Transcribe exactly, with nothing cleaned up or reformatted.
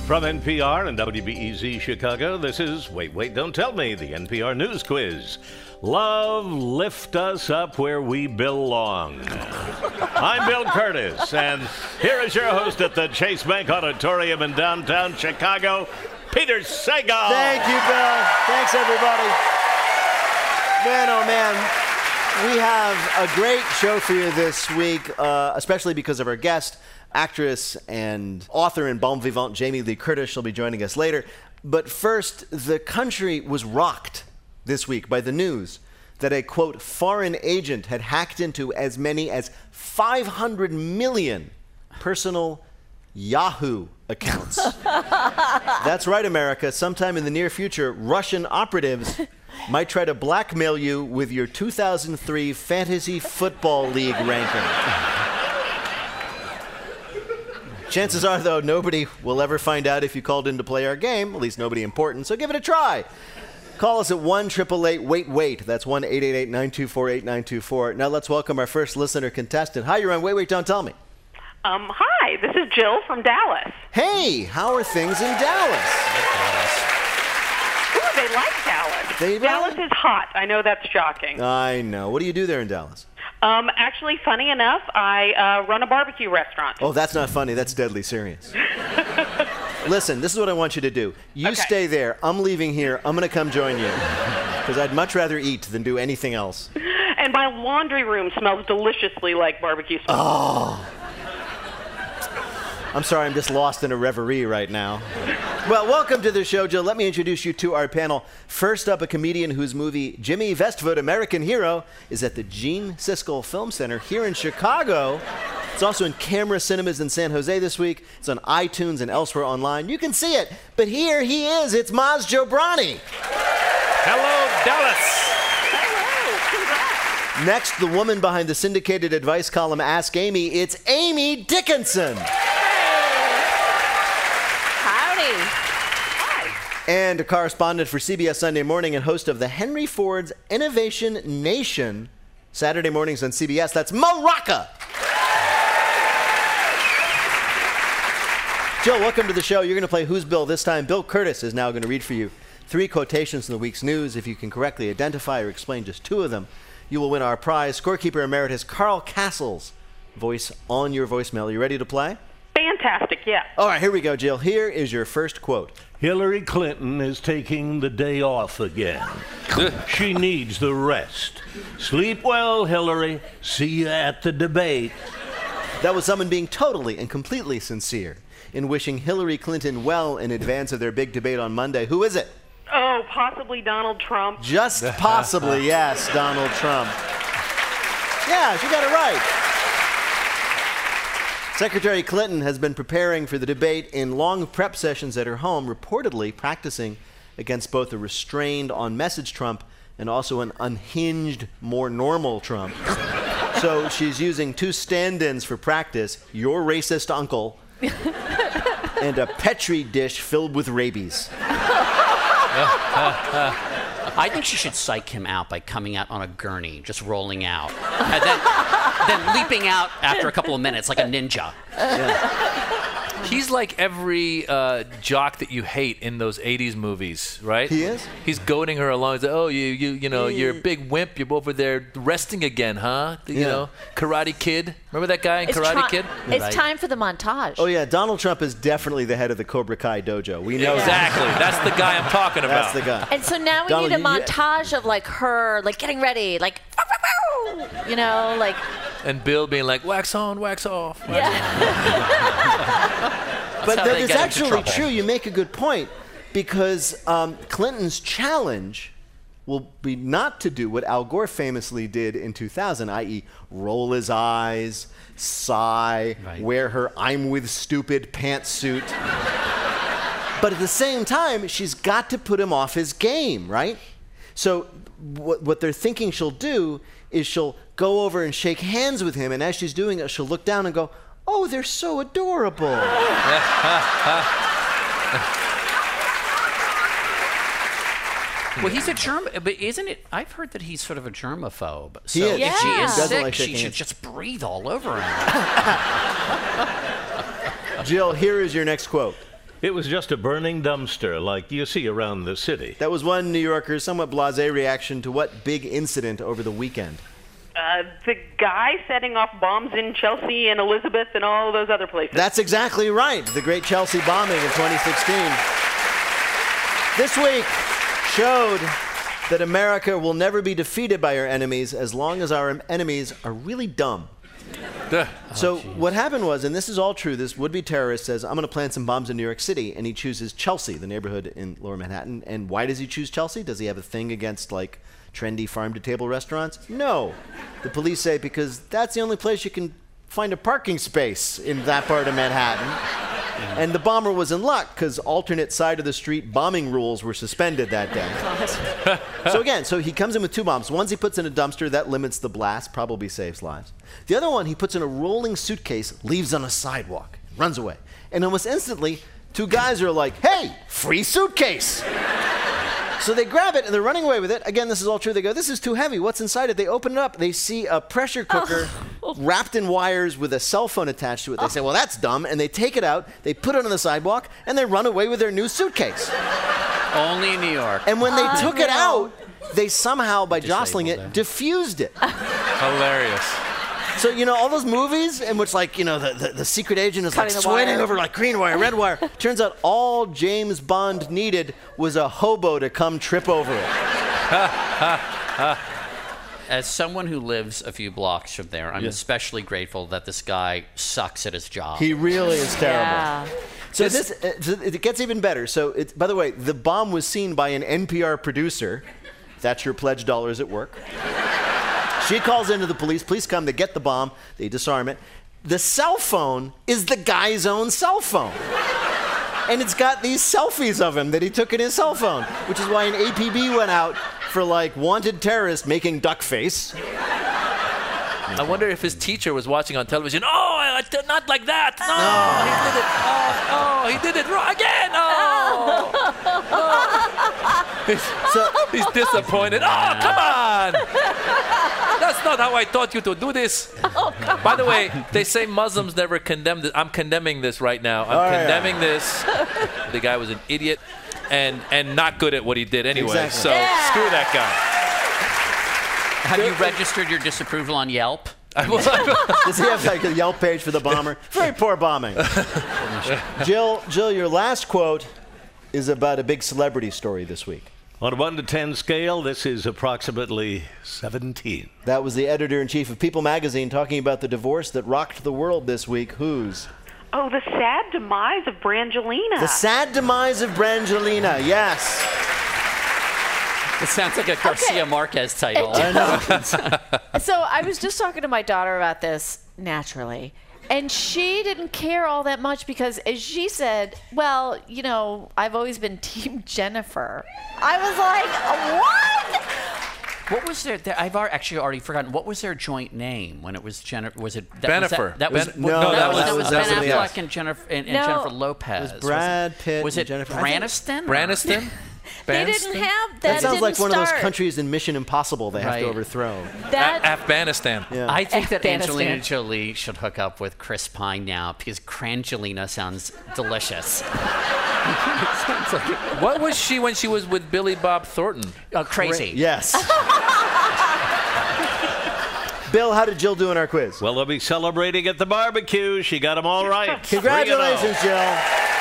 From N P R and W B E Z Chicago, this is Wait, Wait, Don't Tell Me, the N P R News Quiz. Love, lift us up where we belong. I'm Bill Curtis, and here is your host at the Chase Bank Auditorium in downtown Chicago, Peter Sagal. Thank you, Bill. Thanks, everybody. Man, oh man, we have a great show for you this week, uh, especially because of our guest, actress and author and bon vivant Jamie Lee Curtis. She'll be joining us later. But first, the country was rocked this week by the news that a, quote, foreign agent had hacked into as many as five hundred million personal Yahoo accounts. That's right, America. Sometime in the near future, Russian operatives might try to blackmail you with your two thousand three Fantasy Football League ranking. Chances are, though, nobody will ever find out if you called in to play our game, at least nobody important, so give it a try. Call us at one eight eight eight wait wait. That's one eight eight eight nine two four eight nine two four. Now let's welcome our first listener contestant. Hi, you're on Wait, Wait, Don't Tell Me. Um, hi, this is Jill from Dallas. Hey, how are things in Dallas? Ooh, they like Dallas. They Dallas really? is hot. I know that's shocking. I know. What do you do there in Dallas? Um, actually, funny enough, I uh, run a barbecue restaurant. Oh, that's not funny. That's deadly serious. Listen, this is what I want you to do. You Okay. stay there. I'm leaving here. I'm going to come join you. Because I'd much rather eat than do anything else. And my laundry room smells deliciously like barbecue smoke. Oh. I'm sorry, I'm just lost in a reverie right now. Well, welcome to the show, Jill. Let me introduce you to our panel. First up, a comedian whose movie Jimmy Westwood, American Hero, is at the Gene Siskel Film Center here in Chicago. It's also in Camera Cinemas in San Jose this week. It's on iTunes and elsewhere online. You can see it. But here he is. It's Maz Jobrani. Hello, Dallas. Hello, congrats. Next, the woman behind the syndicated advice column Ask Amy. It's Amy Dickinson. And a correspondent for C B S Sunday Morning and host of the Henry Ford's Innovation Nation Saturday mornings on C B S. That's Mo Rocca. Jill, welcome to the show. You're going to play Who's Bill this time. Bill Curtis is now going to read for you three quotations from the week's news. If you can correctly identify or explain just two of them, you will win our prize. Scorekeeper Emeritus Carl Castle's voice on your voicemail. Are you ready to play? Fantastic, yeah. All right, here we go, Jill. Here is your first quote. Hillary Clinton is taking the day off again. She needs the rest. Sleep well, Hillary. See you at the debate. That was someone being totally and completely sincere in wishing Hillary Clinton well in advance of their big debate on Monday. Who is it? Oh, possibly Donald Trump. Just possibly, yes, Donald Trump. Yeah, she got it right. Secretary Clinton has been preparing for the debate in long prep sessions at her home, reportedly practicing against both a restrained on-message Trump and also an unhinged, more normal Trump. So she's using two stand-ins for practice, your racist uncle and a Petri dish filled with rabies. I think she should psych him out by coming out on a gurney, just rolling out. And then, then leaping out after a couple of minutes like a ninja. Yeah. He's like every uh, jock that you hate in those eighties movies, right? He is? He's goading her along. He's like, oh, you, you, you know, you're a big wimp. You're over there resting again, huh? You Yeah. know, Karate Kid. Remember that guy in It's Karate tri- Kid? It's Right. time for the montage. Oh, yeah, Donald Trump is definitely the head of the Cobra Kai dojo. We know Exactly. That's the guy I'm talking about. That's the guy. And so now we Donald, need a you- you- montage of like her, like getting ready, like, you know, like, And Bill being like, wax on, wax off. Wax yeah. But how that they is get into actually trouble. true. You make a good point because um, Clinton's challenge will be not to do what Al Gore famously did in two thousand, that is roll his eyes, sigh, Right. wear her I'm with stupid pantsuit. But at the same time, she's got to put him off his game, right? So what, what they're thinking she'll do is she'll go over and shake hands with him, and as she's doing it, she'll look down and go, oh, they're so adorable. Well, he's a germ, but isn't it? I've heard that he's sort of a germaphobe. So He is. if Yeah. she is Doesn't sick, like she shaking should hands. just breathe all over him. Jill, here is your next quote. It was just a burning dumpster like you see around the city. That was one New Yorker's somewhat blasé reaction to what big incident over the weekend? Uh, the guy setting off bombs in Chelsea and Elizabeth and all those other places. That's exactly right. The great Chelsea bombing in twenty sixteen. This week showed that America will never be defeated by our enemies as long as our enemies are really dumb. So Oh, what happened was, and this is all true, this would-be terrorist says, I'm going to plant some bombs in New York City, and he chooses Chelsea, the neighborhood in Lower Manhattan. And why does he choose Chelsea? Does he have a thing against, like, trendy farm-to-table restaurants? No. The police say because that's the only place you can find a parking space in that part of Manhattan. And the bomber was in luck because alternate side of the street bombing rules were suspended that day. So again, so he comes in with two bombs. One he puts in a dumpster, that limits the blast, probably saves lives. The other one he puts in a rolling suitcase, leaves on a sidewalk, runs away. And almost instantly, two guys are like, hey, free suitcase. So they grab it and they're running away with it. Again, this is all true. They go, this is too heavy. What's inside it? They open it up. They see a pressure cooker Oh. wrapped in wires with a cell phone attached to it. They say, well, that's dumb. And they take it out, they put it on the sidewalk, and they run away with their new suitcase. Only in New York. And when they took it no. out, they somehow, by jostling it, Disabled diffused it. Hilarious. So, you know, all those movies in which, like, you know, the, the, the secret agent is, like, Cutting the swinging wire. over, like, green wire, red wire. Turns out all James Bond needed was a hobo to come trip over it. As someone who lives a few blocks from there, I'm especially grateful that this guy sucks at his job. He really is terrible. Yeah. So this, uh, so it gets even better. So, it, by the way, the bomb was seen by an N P R producer. That's your pledge dollars at work. She calls into the police. Police come. They get the bomb. They disarm it. The cell phone is the guy's own cell phone. And it's got these selfies of him that he took in his cell phone, which is why an A P B went out for, like, wanted terrorist making duck face. I wonder if his teacher was watching on television. Oh, I did not like that. No, he did it. Oh, oh, he did it wrong again. Oh, he's, So, he's disappointed. Oh, come on. That's not how I taught you to do this. By the way, they say Muslims never condemn this. I'm condemning this right now. I'm Oh, yeah. condemning this. The guy was an idiot and and not good at what he did anyway. Exactly. So screw that guy. Have you registered your disapproval on Yelp? does he have, like, a Yelp page for the bomber? Very poor bombing. Jill, Jill, your last quote is about a big celebrity story this week. On a one to ten scale, this is approximately seventeen. That was the editor-in-chief of People magazine talking about the divorce that rocked the world this week. Whose? Oh, the sad demise of Brangelina. The sad demise of Brangelina, yes. It sounds like a Garcia Marquez title. I know. So I was just talking to my daughter about this naturally, and she didn't care all that much because, as she said, well, you know, I've always been Team Jennifer. I was like, what? What was their, their? I've al- actually already forgotten. What was their joint name when it was Jennifer? Was it that, was Bennifer. that, that was Ben- no, no, that that was- was, that that was was Ben somebody Affleck else. and Jennifer and, and No. Jennifer Lopez. It was Brad Pitt Was and it Jennifer- I think- Braniston? Braniston? They Braniston? didn't have that. That sounds didn't like one of those start. countries in Mission Impossible they have to Right. overthrow. That A- Afghanistan. Yeah. I think that Afghanistan. Angelina Jolie should hook up with Chris Pine now because Crangelina sounds delicious. What was she when she was with Billy Bob Thornton? Uh, crazy. Yes. Bill, how did Jill do in our quiz? Well, they'll be celebrating at the barbecue. She got them all right. Congratulations, three and oh. Jill.